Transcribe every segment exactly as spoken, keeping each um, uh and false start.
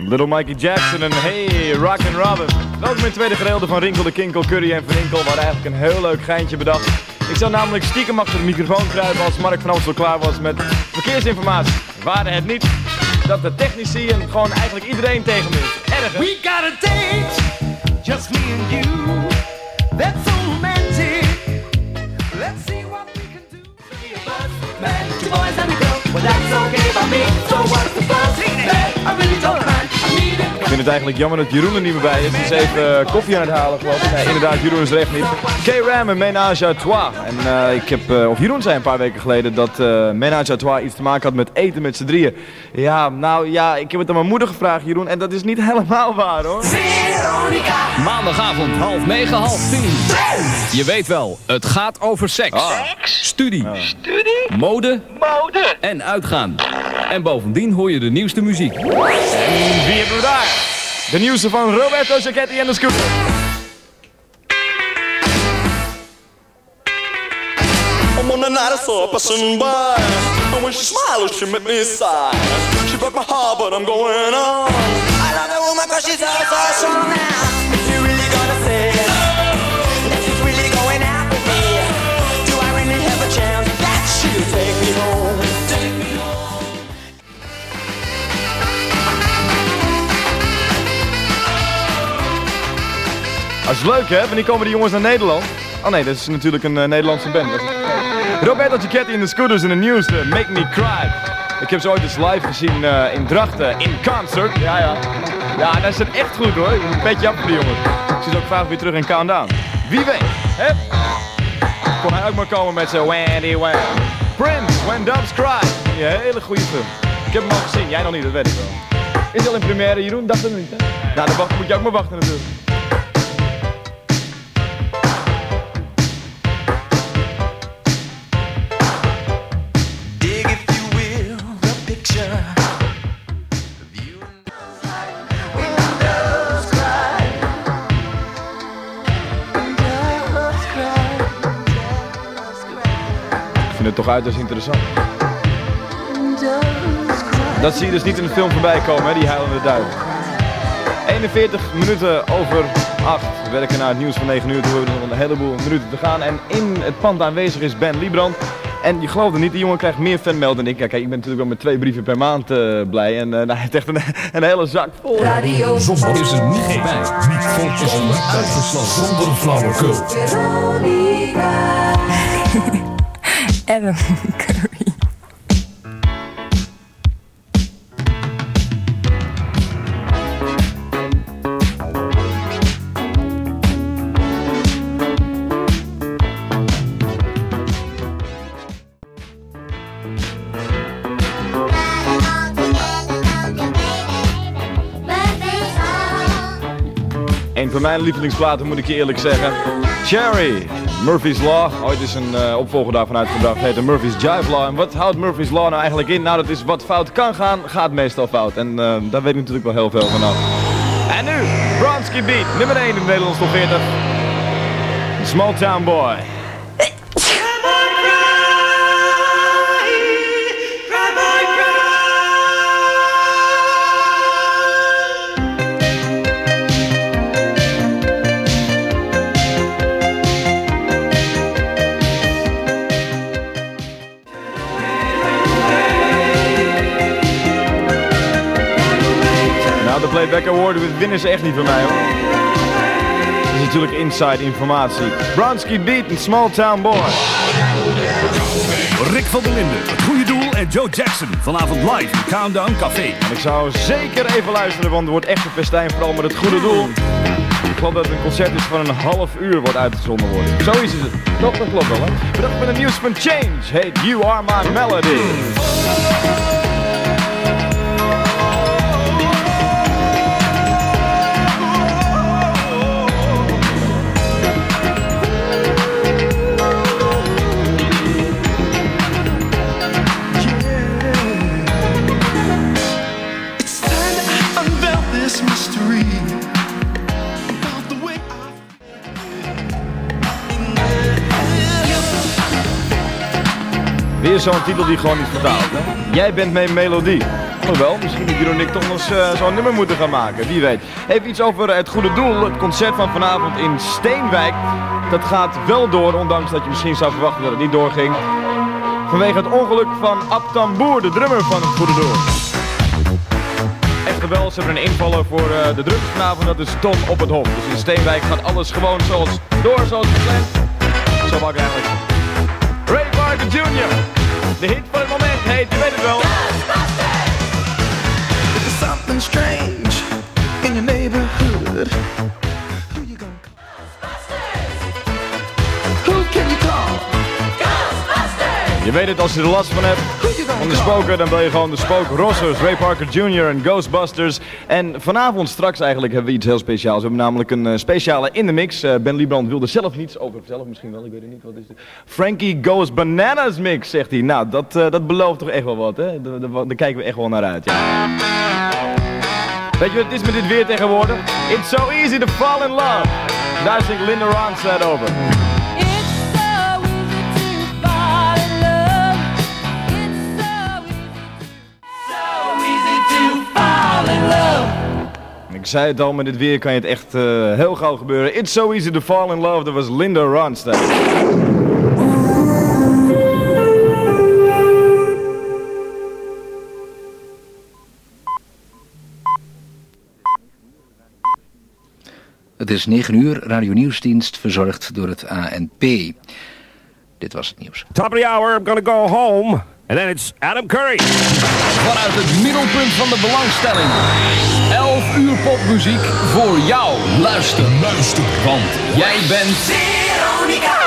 Little Mikey Jackson en Hey Rockin' Robin. Welkom in het tweede gedeelte van Rinkel de Kinkel, Curry en Van Inkel. We hadden eigenlijk een heel leuk geintje bedacht. Ik zou namelijk stiekem achter de microfoon kruipen als Mark van Amstel klaar was met verkeersinformatie. Waarde het niet dat de technici en gewoon eigenlijk iedereen tegen me is. Erger. We got a date, just me and you. That's so romantic. Let's see what we can do. Be a bus man, two boys and a girl. Well, that's okay by me. So what's the fuss? Man, I really don't mind. I need it. Ik vind het eigenlijk jammer dat Jeroen er niet meer bij is. Die is even koffie aan het halen, geloof ik. Nee, inderdaad, Jeroen is er echt niet. K-Ram en Ménage à Trois. En uh, ik heb, uh, of Jeroen zei een paar weken geleden dat uh, Ménage à Trois iets te maken had met eten met z'n drieën. Ja, nou ja, ik heb het aan mijn moeder gevraagd, Jeroen. En dat is niet helemaal waar, hoor. Maandagavond, half negen, half tien. Je weet wel, het gaat over seks. Ah. Studie. Ja. Studie? Mode. Mode. En uitgaan. En bovendien hoor je de nieuwste muziek. En wie hebben we daar? De nieuwste van Roberto Giacchetti en de Scooter. I'm on the night I saw a passing by, and when she smiled, she made me sigh. She broke my heart, but I'm going on. I love that woman 'cause she's all so strong now. Is she really gonna say that she's really going out with me? Do I really have a chance that she'll take me home? Take me home. Dat is leuk, hè? Wanneer komen die jongens naar Nederland? Oh nee, dat is natuurlijk een uh, Nederlandse band. Roberto Giacchetti en de Scooters in de nieuwste Make Me Cry. Ik heb ze ooit eens live gezien uh, in Drachten, in concert. Ja, ja. Ja, dat is het echt goed, hoor. Een beetje af voor die jongen. Ik zie ze ook vaak weer terug in Countdown. Wie weet, hè? Kon hij ook maar komen met zijn Wandy Wan. Prince, When Doves Cry. Een hele goede film. Ik heb hem al gezien, jij nog niet, dat weet ik wel. Is hij al in première, Jeroen? Dacht het niet, hè? Nou, dan wacht, moet je ook maar wachten natuurlijk. Ik vind het toch uiterst interessant. Dat zie je dus niet in de film voorbij komen, hè, die huilende duiven. eenenveertig minuten over acht. We werken naar het nieuws van negen uur. Toen hebben we nog een heleboel minuten te gaan. En in het pand aanwezig is Ben Liebrand. En je gelooft het niet, die jongen krijgt meer fanmail dan ik. Ja, kijk, ik ben natuurlijk wel met twee brieven per maand uh, blij. En uh, nou, hij heeft echt een, een hele zak vol. Radio Zondag is er niet voorbij. Niet vol zonder uitgeslagen, zonder flauwekul. Veronica. Adam Curry. Een van mijn lievelingsplaten moet ik je eerlijk zeggen. Cherry, Murphy's Law. Ooit is een uh, opvolger daarvan uitgebracht. Heet de Murphy's Jive Law. En wat houdt Murphy's Law nou eigenlijk in? Nou, dat is wat fout kan gaan, gaat meestal fout. En uh, daar weet ik natuurlijk wel heel veel van af. En nu, Bronski Beat, nummer één in de Nederlands top veertig. Small Town Boy. De Playback Award winnen ze echt niet van mij, hoor. Dat is natuurlijk inside informatie. Bronski Beat en Small Town Boy. Rick van der Linden, Het Goede Doel en Joe Jackson. Vanavond live in Countdown Café. En ik zou zeker even luisteren, want het wordt echt een festijn, vooral met Het Goede Doel. Ik geloof dat het een concert is van een half uur wordt uitgezonden worden. Zo is het. Toch, dat klopt wel, hè. Bedankt met het nieuws van Change. Heet You Are My Melody. Weer zo'n titel die gewoon niet vertaalt, hè? Jij bent mijn melodie. nog wel. Misschien dat Jeroen en ik toch nog eens uh, zo'n nummer moeten gaan maken. Wie weet. Even iets over Het Goede Doel. Het concert van vanavond in Steenwijk. Dat gaat wel door, ondanks dat je misschien zou verwachten dat het niet doorging. Vanwege het ongeluk van Ab Tamboer, de drummer van Het Goede Doel. Echt geweldig, ze hebben een invaller voor uh, de drums vanavond, dat is Tom op het Hof. Dus in Steenwijk gaat alles gewoon zoals door, zoals gepland. Zo mag ik eigenlijk. Ray Parker junior De hit van het moment heet, je weet het wel. There's something strange in your neighborhood. Who you gonna call? Who can you call? Ghostbusters! Je weet het, als je er last van hebt, van de spoken, dan bel je gewoon de Spookrossers, Ray Parker junior en Ghostbusters. En vanavond straks eigenlijk hebben we iets heel speciaals. We hebben namelijk een uh, speciale in de mix. Uh, Ben Liebrand wilde zelf niets over vertellen, misschien wel, ik weet het niet. Wat is het? Frankie Goes Bananas mix, zegt hij. Nou, dat, uh, dat belooft toch echt wel wat, hè? Daar, daar, daar kijken we echt wel naar uit, ja. Weet je wat het is met dit weer tegenwoordig? It's so easy to fall in love. Daar zingt Linda Ronstadt over. Ik zei het al, met dit weer kan je het echt uh, heel gauw gebeuren. It's so easy to fall in love, dat was Linda Ronstadt. Het is negen uur, Radio Nieuwsdienst, verzorgd door het A N P. Dit was het nieuws. Top of the hour, I'm gonna go home. And then it's Adam Curry. Vanuit het middelpunt van de belangstelling. elf uur popmuziek voor jou. Luister, luister, want jij bent Veronica!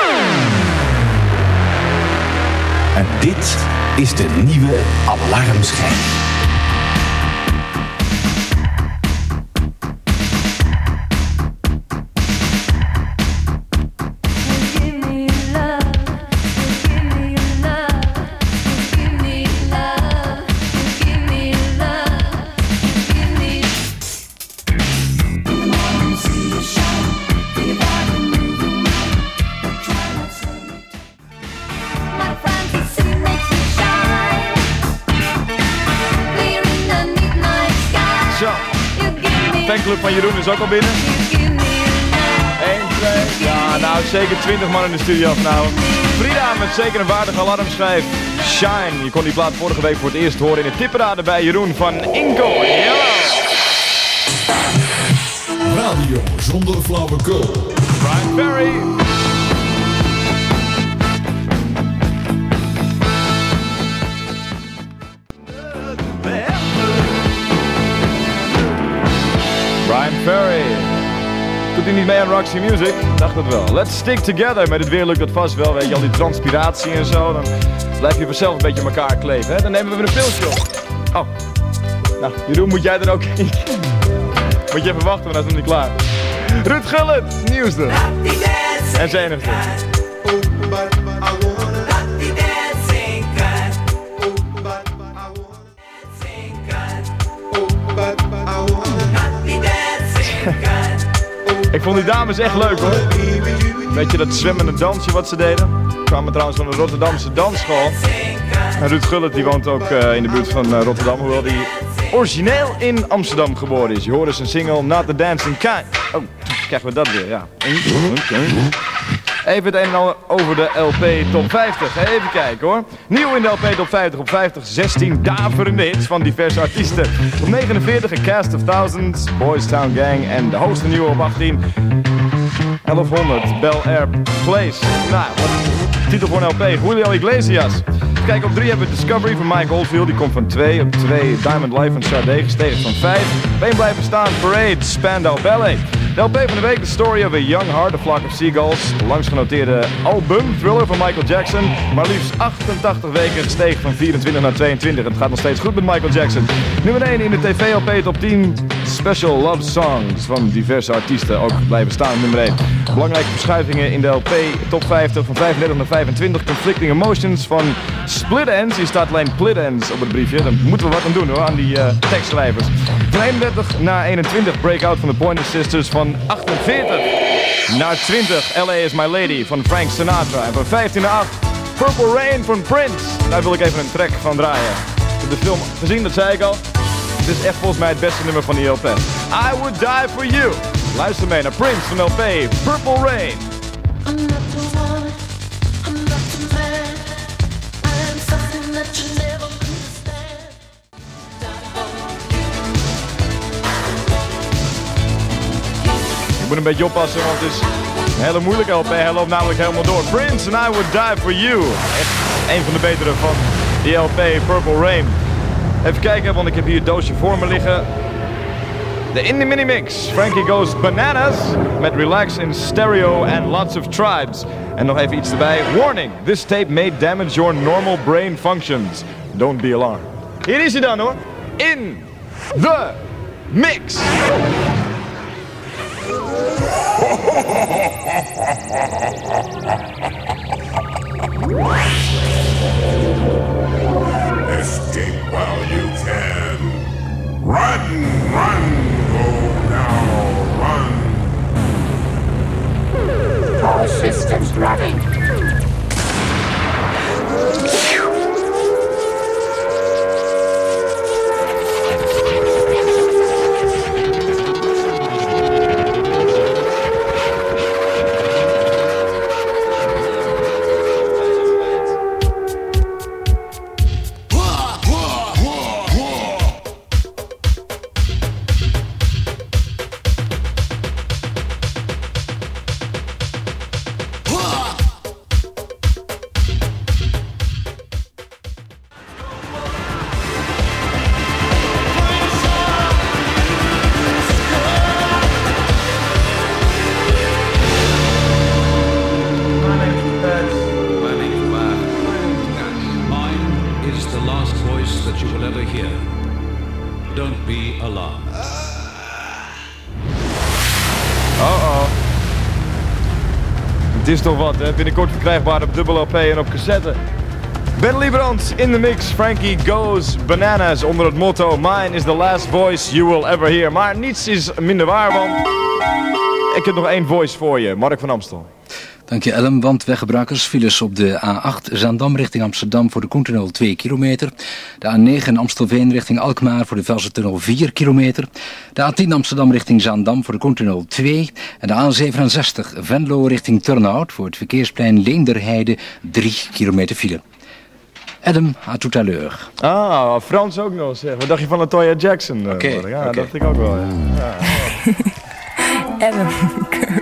En dit is de nieuwe alarmschijf. Fanclub van Jeroen is ook al binnen. één, twee, ja nou zeker twintig man in de studio vanavond. Frida met zeker een waardige alarmschijf. Shine, je kon die plaat vorige week voor het eerst horen in de tipperaden bij Jeroen van Inco. Hello! Radio zonder flauwekul. Brian Ferry. Brian Ferry. Doet hij niet mee aan Roxy Music? Dacht het wel. Let's stick together. Met het weer lukt dat vast wel. Weet je, al die transpiratie en zo. Dan blijf je vanzelf een beetje elkaar kleven. Hè? Dan nemen we een pilsje op. Oh. Nou, Jeroen, moet jij er ook in? Moet je even wachten, want hij is nog niet klaar. Ruud Gullit, nieuwste. En zijn enigste. Ik vond die dames echt leuk hoor. Weet je dat zwemmende dansje wat ze deden? We kwamen trouwens van een Rotterdamse dansschool. En Ruud Gullit die woont ook uh, in de buurt van uh, Rotterdam, hoewel die origineel in Amsterdam geboren is. Je hoorde zijn single Not the Dancing Kind. Oh, krijgen we dat weer, ja. Even het een en ander over de L P Top vijftig. Even kijken hoor. Nieuw in de L P Top vijftig op vijftig, zestien daverende hits van diverse artiesten. Op negenenveertig A Cast of Thousands, Boys Town Gang en de hoogste nieuwe op achttien. elfhonderd, Bel Air Place. Nou, wat titel voor een L P? Julio Iglesias. Kijk, op drie hebben we Discovery van Mike Oldfield. Die komt van twee. Op twee Diamond Life van Sade, gestegen van vijf. Op één blijven staan Parade, Spandau Ballet. De L P van de week, The Story of a Young Heart, A Flock of Seagulls. De langst genoteerde album, Thriller van Michael Jackson. Maar liefst achtentachtig weken gestegen van vierentwintig naar tweeëntwintig. Het gaat nog steeds goed met Michael Jackson. Nummer één in de T V L P Top tien. Special Love Songs van diverse artiesten. Ook blijven staan nummer één. Belangrijke verschuivingen in de L P Top vijftig van vijfendertig naar vijfentwintig. Conflicting Emotions van Split Ends. Hier staat alleen Split Ends op het briefje. Daar moeten we wat aan doen hoor, aan die uh, tekstschrijvers. Van eenendertig naar eenentwintig. Breakout van de Pointer Sisters van achtenveertig naar twintig. L A is My Lady van Frank Sinatra. En van vijftien naar acht. Purple Rain van Prince. Daar wil ik even een track van draaien. Ik heb de film gezien, dat zei ik al. is echt volgens mij het beste nummer van die L P. I Would Die For You. Luister mee naar Prince van L P, Purple Rain. I'm not the one, I'm not the man. I am something that you never understand. Je moet een beetje oppassen, want het is een hele moeilijke L P. Hij loopt namelijk helemaal door. Prince and I Would Die For You. Echt een van de betere van die L P, Purple Rain. Even kijken, want ik heb hier het doosje voor me liggen. De Indie Mini Mix. Frankie Goes Bananas. Met Relax in Stereo and Lots of Tribes. En nog even iets erbij. Warning, this tape may damage your normal brain functions. Don't be alarmed. Hier is hij dan hoor. In the Mix. Escape while you can. Run, run, go now, run. All systems running. Het is toch wat, hè? Binnenkort verkrijgbaar op dubbel L P en op cassette. Ben Liebrand in de mix. Frankie Goes Bananas onder het motto Mine is the last voice you will ever hear. Maar niets is minder waar, want ik heb nog één voice voor je. Mark van Amstel. Dank je Ellen, want weggebruikers files op de A acht Zaandam richting Amsterdam voor de Koentunnel twee kilometer. De A negen Amstelveen richting Alkmaar voor de Velsertunnel vier kilometer. De A tien Amsterdam richting Zaandam voor de Koentunnel twee. En de A zevenenzestig Venlo richting Turnhout voor het verkeersplein Leenderheide drie kilometer file. Adam, à tout à l'heure. Ah, Frans ook nog zeg. Wat dacht je van Latoya Jackson? Oké. Okay, ja, okay. dacht ik ook wel. Ja. Ja. Adam Curry.